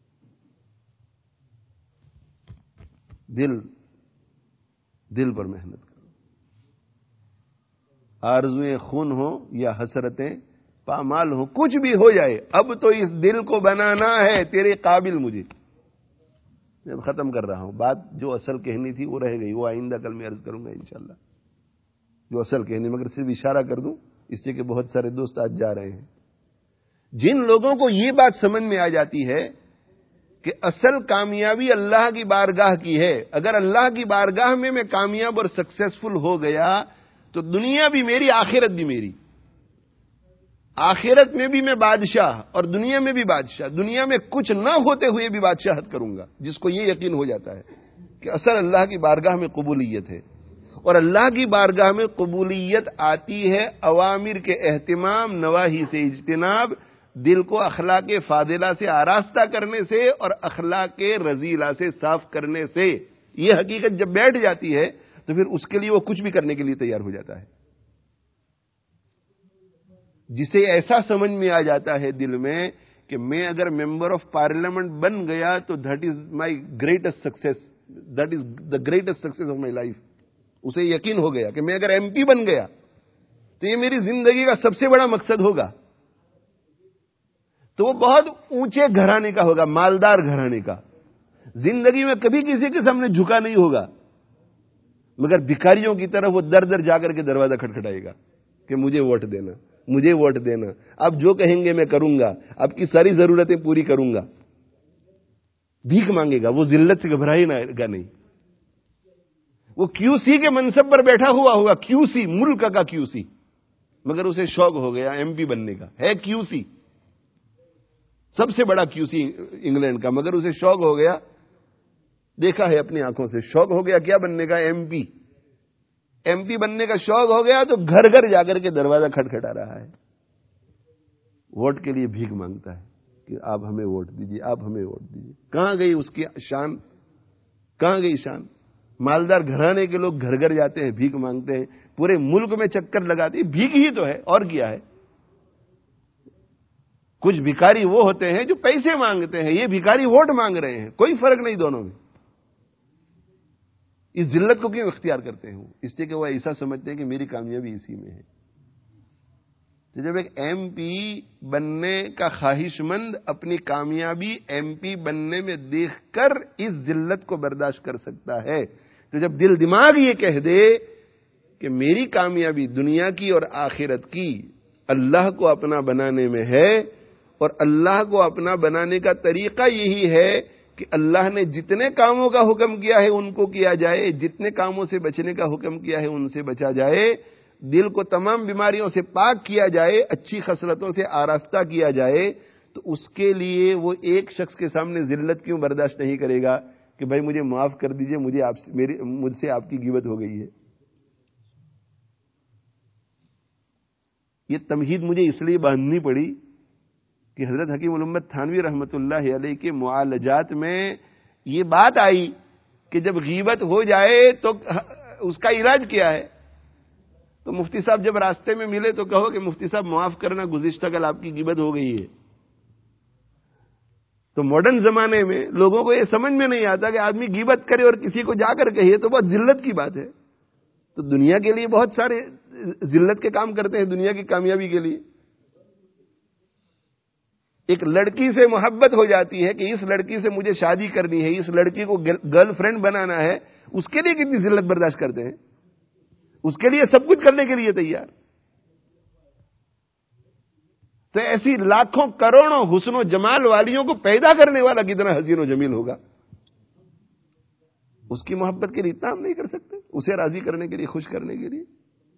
دل پر محنت کرو، آرزویں خون ہو یا حسرتیں پامال ہو، کچھ بھی ہو جائے، اب تو اس دل کو بنانا ہے تیرے قابل. مجھے جب ختم کر رہا ہوں بات، جو اصل کہنی تھی وہ رہ گئی، وہ آئندہ کل میں عرض کروں گا انشاءاللہ. جو اصل کہنی، مگر صرف اشارہ کر دوں اس لیے کہ بہت سارے دوست آج جا رہے ہیں. جن لوگوں کو یہ بات سمجھ میں آ جاتی ہے کہ اصل کامیابی اللہ کی بارگاہ کی ہے، اگر اللہ کی بارگاہ میں کامیاب اور سکسیسفل ہو گیا تو دنیا بھی میری، آخرت بھی میری. آخرت میں بھی میں بادشاہ اور دنیا میں بھی بادشاہ، دنیا میں کچھ نہ ہوتے ہوئے بھی بادشاہت کروں گا. جس کو یہ یقین ہو جاتا ہے کہ اصل اللہ کی بارگاہ میں قبولیت ہے، اور اللہ کی بارگاہ میں قبولیت آتی ہے اوامر کے اہتمام، نواہی سے اجتناب، دل کو اخلاق فاضلہ سے آراستہ کرنے سے اور اخلاق رذیلہ سے صاف کرنے سے. یہ حقیقت جب بیٹھ جاتی ہے تو پھر اس کے لیے وہ کچھ بھی کرنے کے لیے تیار ہو جاتا ہے. جسے ایسا سمجھ میں آ جاتا ہے دل میں کہ میں اگر ممبر آف پارلیمنٹ بن گیا تو that is my greatest success, that is the greatest success of my life. اسے یقین ہو گیا کہ میں اگر ایم پی بن گیا تو یہ میری زندگی کا سب سے بڑا مقصد ہوگا. تو وہ بہت اونچے گھرانے کا ہوگا، مالدار گھرانے کا. زندگی میں کبھی کسی کے سامنے جھکا نہیں ہوگا، مگر بھکاریوں کی طرح وہ در در جا کر کے دروازہ کھٹکھٹائے گا کہ مجھے ووٹ دینا، مجھے ووٹ دینا. اب جو کہیں گے میں کروں گا، اب کی ساری ضرورتیں پوری کروں گا. بھیک مانگے گا، وہ ذلت سے گھبرائے گا نہیں. وہ کیو سی کے منصب پر بیٹھا ہوا ہوگا، کیو سی، ملک کا کیو سی، مگر اسے شوق ہو گیا ایم پی بننے کا. ہے کیو سی، سب سے بڑا کیو سی انگلینڈ کا، مگر اسے شوق ہو گیا، دیکھا ہے اپنی آنکھوں سے، شوق ہو گیا کیا بننے کا؟ M P. ایم پی بننے کا شوق ہو گیا تو گھر گھر جا کر کے دروازہ کھٹکھٹا رہا ہے، ووٹ کے لیے بھیک مانگتا ہے کہ آپ ہمیں ووٹ دیجیے، آپ ہمیں ووٹ دیجیے۔ کہاں گئی اس کی شان؟ کہاں گئی شان؟ مالدار گھرانے کے لوگ گھر گھر جاتے ہیں، بھیک مانگتے ہیں، پورے ملک میں چکر لگاتے ہیں، بھیک ہی تو ہے اور کیا ہے۔ کچھ بھکاری وہ ہوتے ہیں جو پیسے مانگتے ہیں، یہ بھکاری ووٹ مانگ رہے ہیں، کوئی فرق نہیں دونوں میں۔ اس ذلت کو کیوں اختیار کرتے ہیں؟ اس لیے کہ وہ ایسا سمجھتے ہیں کہ میری کامیابی اسی میں ہے۔ تو جب ایک ایم پی بننے کا خواہش مند اپنی کامیابی ایم پی بننے میں دیکھ کر اس ذلت کو برداشت کر سکتا ہے، تو جب دل دماغ یہ کہہ دے کہ میری کامیابی دنیا کی اور آخرت کی اللہ کو اپنا بنانے میں ہے، اور اللہ کو اپنا بنانے کا طریقہ یہی ہے کہ اللہ نے جتنے کاموں کا حکم کیا ہے ان کو کیا جائے، جتنے کاموں سے بچنے کا حکم کیا ہے ان سے بچا جائے، دل کو تمام بیماریوں سے پاک کیا جائے، اچھی خصلتوں سے آراستہ کیا جائے، تو اس کے لیے وہ ایک شخص کے سامنے ذلت کیوں برداشت نہیں کرے گا کہ بھائی مجھے معاف کر دیجئے، مجھ سے آپ کی غیبت ہو گئی ہے۔ یہ تمہید مجھے اس لیے باندھنی پڑی کہ حضرت حکیم الامت تھانوی رحمۃ اللہ علیہ کے معالجات میں یہ بات آئی کہ جب غیبت ہو جائے تو اس کا علاج کیا ہے۔ تو مفتی صاحب جب راستے میں ملے تو کہو کہ مفتی صاحب معاف کرنا، گزشتہ کل آپ کی غیبت ہو گئی ہے۔ تو ماڈرن زمانے میں لوگوں کو یہ سمجھ میں نہیں آتا کہ آدمی غیبت کرے اور کسی کو جا کر کہے تو بہت ذلت کی بات ہے۔ تو دنیا کے لیے بہت سارے ذلت کے کام کرتے ہیں، دنیا کی کامیابی کے لیے۔ ایک لڑکی سے محبت ہو جاتی ہے کہ اس لڑکی سے مجھے شادی کرنی ہے، اس لڑکی کو گرل فرینڈ بنانا ہے، اس کے لیے کتنی ذلت برداشت کرتے ہیں، اس کے لیے سب کچھ کرنے کے لیے تیار۔ تو ایسی لاکھوں کروڑوں حسن و جمال والیوں کو پیدا کرنے والا کتنا حسین و جمیل ہوگا، اس کی محبت کے لیے اتنا ہم نہیں کر سکتے، اسے راضی کرنے کے لیے، خوش کرنے کے لیے۔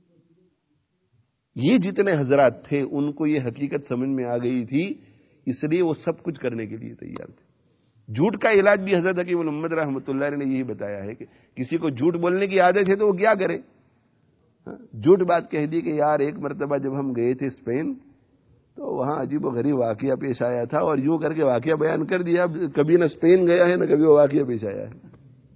یہ جتنے حضرات تھے ان کو یہ حقیقت سمجھ میں آ گئی تھی، اس لیے وہ سب کچھ کرنے کے لیے تیار تھے۔ جھوٹ کا علاج بھی حضرت حکیم الامت رحمۃ اللہ علیہ نے یہی بتایا ہے کہ کسی کو جھوٹ بولنے کی عادت ہے تو وہ کیا کرے؟ جھوٹ بات کہہ دی کہ یار ایک مرتبہ جب ہم گئے تھے اسپین تو وہاں عجیب و غریب واقعہ پیش آیا تھا، اور یوں کر کے واقعہ بیان کر دیا، کبھی نہ اسپین گیا ہے نہ کبھی وہ واقعہ پیش آیا ہے۔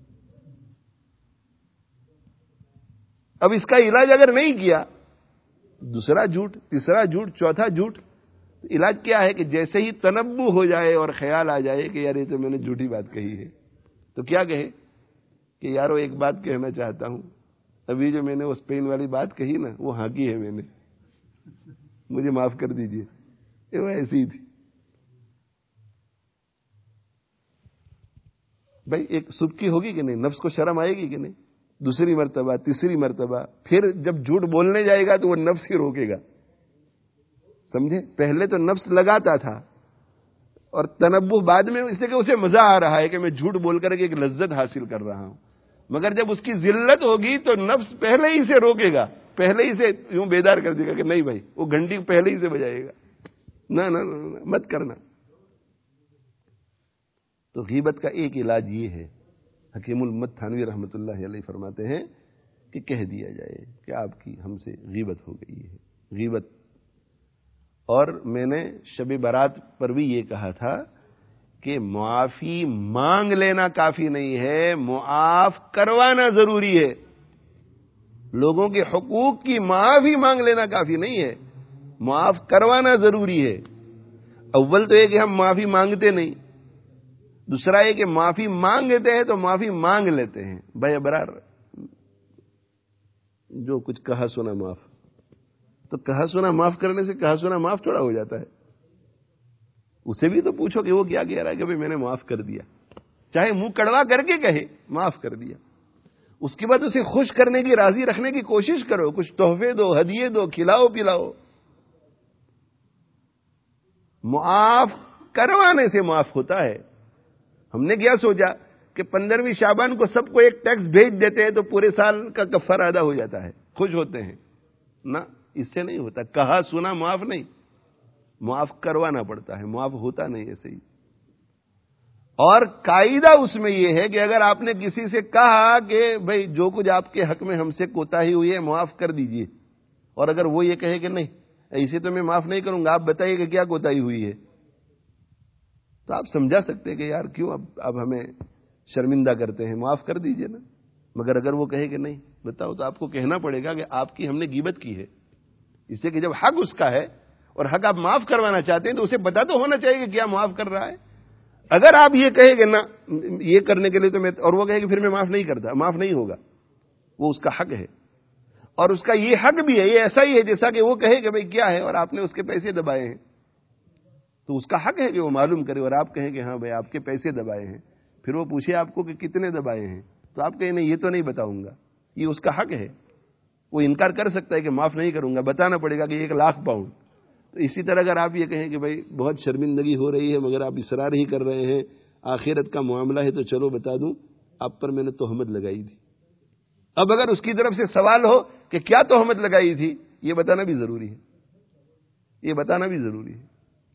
اب اس کا علاج اگر نہیں کیا، دوسرا جھوٹ، تیسرا جھوٹ، چوتھا جھوٹ، علاج کیا ہے کہ جیسے ہی تنبؤ ہو جائے اور خیال آ جائے کہ یار یہ تو میں نے جھوٹی بات کہی ہے، تو کیا کہے کہ یارو ایک بات کہنا چاہتا ہوں، ابھی جو میں نے وہ اسپین والی بات کہی نا وہ ہاں کی ہے میں نے، مجھے معاف کر دیجئے، یہ وہ ایسی ہی تھی۔ بھائی ایک سبکی ہوگی کہ نہیں، نفس کو شرم آئے گی کہ نہیں؟ دوسری مرتبہ، تیسری مرتبہ، پھر جب جھوٹ بولنے جائے گا تو وہ نفس ہی روکے گا، سمجھے؟ پہلے تو نفس لگاتا تھا اور تنبؤ بعد میں، اس لیے کہ اسے مزہ آ رہا ہے کہ میں جھوٹ بول کر کے ایک لذت حاصل کر رہا ہوں، مگر جب اس کی ذلت ہوگی تو نفس پہلے ہی سے روکے گا، پہلے ہی سے یوں بیدار کر دے گا کہ نہیں بھائی، وہ گھنٹی پہلے ہی سے بجائے گا، نہ مت کرنا۔ تو غیبت کا ایک علاج یہ ہے، حکیم الامت تھانوی رحمۃ اللہ علیہ فرماتے ہیں کہ کہہ دیا جائے کہ آپ کی ہم سے غیبت ہو گئی ہے، غیبت۔ اور میں نے شب برات پر بھی یہ کہا تھا کہ معافی مانگ لینا کافی نہیں ہے، معاف کروانا ضروری ہے۔ لوگوں کے حقوق کی معافی مانگ لینا کافی نہیں ہے، معاف کروانا ضروری ہے۔ اول تو یہ کہ ہم معافی مانگتے نہیں، دوسرا یہ کہ معافی مانگتے ہیں تو معافی مانگ لیتے ہیں۔ بھائی ابرار، جو کچھ کہا سنا معاف، تو کہا سنا معاف کرنے سے کہا سنا معاف تھوڑا ہو جاتا ہے؟ اسے بھی تو پوچھو کہ وہ کیا کہہ رہا ہے کہ بھائی میں نے معاف کر دیا، چاہے منہ کڑوا کر کے کہے معاف کر دیا، اس کے بعد اسے خوش کرنے کی، راضی رکھنے کی کوشش کرو، کچھ تحفے دو، ہدیے دو، کھلاؤ پلاؤ۔ معاف کروانے سے معاف ہوتا ہے۔ ہم نے کیا سوچا کہ 15ویں شعبان کو سب کو ایک ٹیکس بھیج دیتے ہیں تو پورے سال کا کفارہ ادا ہو جاتا ہے، خوش ہوتے ہیں؟ نہ، اس سے نہیں ہوتا۔ کہا سنا معاف نہیں، معاف کروانا پڑتا ہے، معاف ہوتا نہیں ایسے ہی۔ اور قاعدہ اس میں یہ ہے کہ اگر آپ نے کسی سے کہا کہ بھئی جو کچھ آپ کے حق میں ہم سے کوتاہی ہوئی ہے معاف کر دیجئے، اور اگر وہ یہ کہے کہ نہیں ایسے تو میں معاف نہیں کروں گا، آپ بتائیے کہ کیا کوتاہی ہوئی ہے، تو آپ سمجھا سکتے کہ یار کیوں اب ہمیں شرمندہ کرتے ہیں، معاف کر دیجئے نا۔ مگر اگر وہ کہے کہ نہیں بتاؤ، تو آپ کو کہنا پڑے گا کہ آپ کی ہم نے غیبت کی ہے، اس سے کہ جب حق اس کا ہے اور حق آپ معاف کروانا چاہتے ہیں تو اسے پتا تو ہونا چاہیے کہ کیا معاف کر رہا ہے۔ اگر آپ یہ کہیں کہ نہ یہ کرنے کے لیے تو میں، اور وہ کہے کہ پھر میں معاف نہیں کرتا، معاف نہیں ہوگا، وہ اس کا حق ہے، اور اس کا یہ حق بھی ہے، یہ ایسا ہی ہے جیسا کہ وہ کہے کہ بھئی کیا ہے اور آپ نے اس کے پیسے دبائے ہیں، تو اس کا حق ہے کہ وہ معلوم کرے، اور آپ کہیں کہ ہاں بھئی آپ کے پیسے دبائے ہیں، پھر وہ پوچھے آپ کو کہ کتنے دبائے ہیں، تو آپ کہیں نہیں یہ تو نہیں بتاؤں گا، یہ اس کا حق ہے، وہ انکار کر سکتا ہے کہ معاف نہیں کروں گا، بتانا پڑے گا کہ 1,00,000 پاؤنڈ۔ تو اسی طرح اگر آپ یہ کہیں کہ بھئی بہت شرمندگی ہو رہی ہے مگر آپ اصرار ہی کر رہے ہیں، آخرت کا معاملہ ہے تو چلو بتا دوں آپ پر میں نے تہمت لگائی تھی، اب اگر اس کی طرف سے سوال ہو کہ کیا تہمت لگائی تھی، یہ بتانا بھی ضروری ہے، یہ بتانا بھی ضروری ہے۔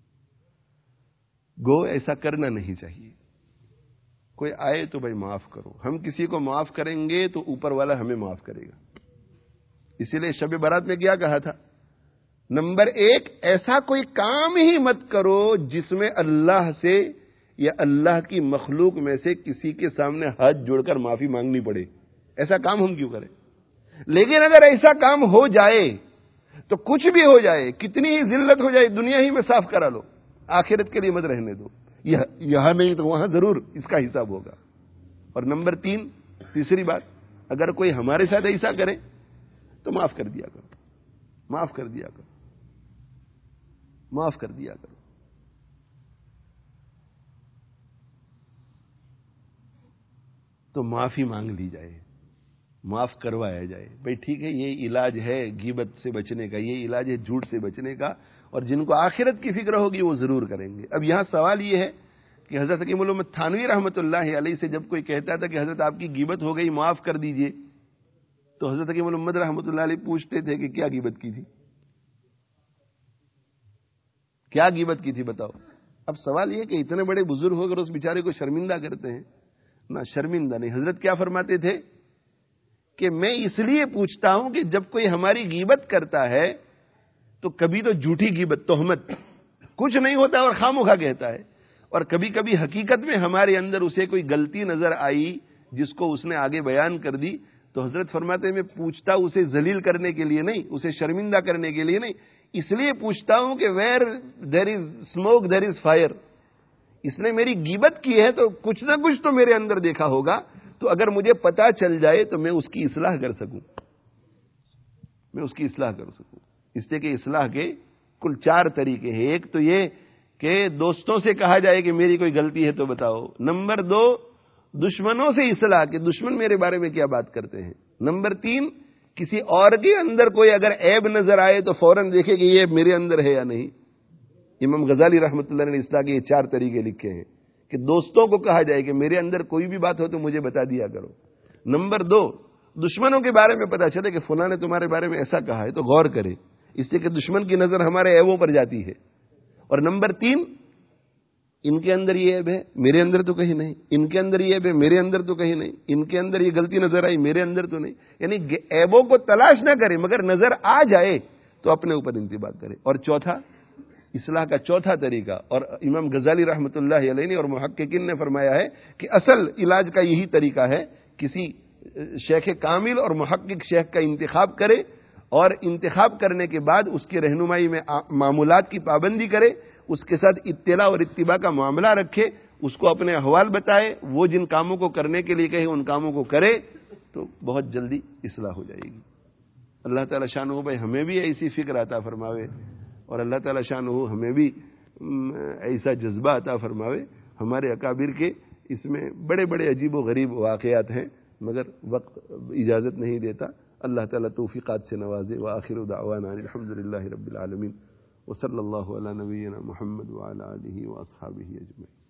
گو ایسا کرنا نہیں چاہیے، کوئی آئے تو بھائی معاف کرو، ہم کسی کو معاف کریں گے تو اوپر والا ہمیں معاف کرے گا۔ اسی لیے شب برات میں کیا کہا تھا؟ نمبر 1، ایسا کوئی کام ہی مت کرو جس میں اللہ سے یا اللہ کی مخلوق میں سے کسی کے سامنے ہاتھ جوڑ کر معافی مانگنی پڑے، ایسا کام ہم کیوں کریں؟ لیکن اگر ایسا کام ہو جائے تو کچھ بھی ہو جائے، کتنی ہی ذلت ہو جائے، دنیا ہی میں صاف کرا لو، آخرت کے لیے مت رہنے دو، یہاں نہیں تو وہاں ضرور اس کا حساب ہوگا۔ اور نمبر 3، تیسری بات، اگر کوئی ہمارے ساتھ ایسا کرے تو معاف کر دیا کرو، معاف کر دیا کرو، معاف کر دیا کرو۔ تو معافی مانگ لی جائے، معاف کروایا جائے، بھئی ٹھیک ہے یہ علاج ہے غیبت سے بچنے کا، یہ علاج ہے جھوٹ سے بچنے کا، اور جن کو آخرت کی فکر ہوگی وہ ضرور کریں گے۔ اب یہاں سوال یہ ہے کہ حضرت حکیم الامت تھانوی رحمۃ اللہ علیہ سے جب کوئی کہتا تھا کہ حضرت آپ کی غیبت ہو گئی معاف کر دیجئے، تو حضرت حکیم الامت رحمۃ اللہ علیہ پوچھتے تھے کہ کیا غیبت کی تھی، کیا غیبت کی تھی بتاؤ۔ اب سوال یہ کہ اتنے بڑے بزرگ ہو کر اس بیچارے کو شرمندہ کرتے ہیں، نہ شرمندہ نہیں۔ حضرت کیا فرماتے تھے کہ میں اس لیے پوچھتا ہوں کہ جب کوئی ہماری غیبت کرتا ہے تو کبھی تو جھوٹی غیبت، تہمت، کچھ نہیں ہوتا اور خامخواہ کہتا ہے، اور کبھی کبھی حقیقت میں ہمارے اندر اسے کوئی غلطی نظر آئی جس کو اس نے آگے بیان کر دی، تو حضرت فرماتے ہیں میں پوچھتا اسے ذلیل کرنے کے لیے نہیں، اسے شرمندہ کرنے کے لیے نہیں، اس لیے پوچھتا ہوں کہ ویر دیر از اسموک دیر از فائر، اس نے میری غیبت کی ہے تو کچھ نہ کچھ تو میرے اندر دیکھا ہوگا، تو اگر مجھے پتا چل جائے تو میں اس کی اصلاح کر سکوں، میں اس کی اصلاح کر سکوں۔ اس لیے کہ اصلاح کے کل 4 طریقے ہیں۔ ایک تو یہ کہ دوستوں سے کہا جائے کہ میری کوئی غلطی ہے تو بتاؤ۔ نمبر 2، دشمنوں سے اصلاح، کہ دشمن میرے بارے میں کیا بات کرتے ہیں۔ نمبر 3، کسی اور کے اندر کوئی اگر عیب نظر آئے تو فوراً دیکھے کہ یہ میرے اندر ہے یا نہیں۔ امام غزالی رحمۃ اللہ نے اصلاح کے یہ 4 طریقے لکھے ہیں کہ دوستوں کو کہا جائے کہ میرے اندر کوئی بھی بات ہو تو مجھے بتا دیا کرو۔ نمبر 2، دشمنوں کے بارے میں پتا چلے کہ فلاں نے تمہارے بارے میں ایسا کہا ہے تو غور کرے، اس لیے کہ دشمن کی نظر ہمارے عیبوں پر جاتی ہے۔ اور نمبر 3، ان کے اندر یہ عیب ہے میرے اندر تو کہیں نہیں، ان کے اندر یہ عیب ہے میرے اندر تو کہیں نہیں، ان کے اندر یہ غلطی نظر آئی میرے اندر تو نہیں، یعنی عیبوں کو تلاش نہ کرے مگر نظر آ جائے تو اپنے اوپر انتباہ کرے۔ اور چوتھا، اصلاح کا چوتھا طریقہ، اور امام غزالی رحمۃ اللہ علیہ نے اور محققین نے فرمایا ہے کہ اصل علاج کا یہی طریقہ ہے، کسی شیخ کامل اور محقق شیخ کا انتخاب کرے، اور انتخاب کرنے کے بعد اس کی رہنمائی میں معمولات کی پابندی کرے، اس کے ساتھ اطلاع اور اتباع کا معاملہ رکھے، اس کو اپنے احوال بتائے، وہ جن کاموں کو کرنے کے لیے کہے ان کاموں کو کرے تو بہت جلدی اصلاح ہو جائے گی۔ اللہ تعالیٰ شانہ بھائی ہمیں بھی ایسی فکر عطا فرماوے، اور اللہ تعالیٰ شانہ ہمیں بھی ایسا جذبہ عطا فرماوے۔ ہمارے اکابر کے اس میں بڑے بڑے عجیب و غریب واقعات ہیں مگر وقت اجازت نہیں دیتا۔ اللہ تعالیٰ توفیقات سے نوازے۔ وآخر دعوانا الحمدللہ رب العالمین، وصلی اللہ علی نبینا محمد وعلی آلہ واصحابہ اجمعین۔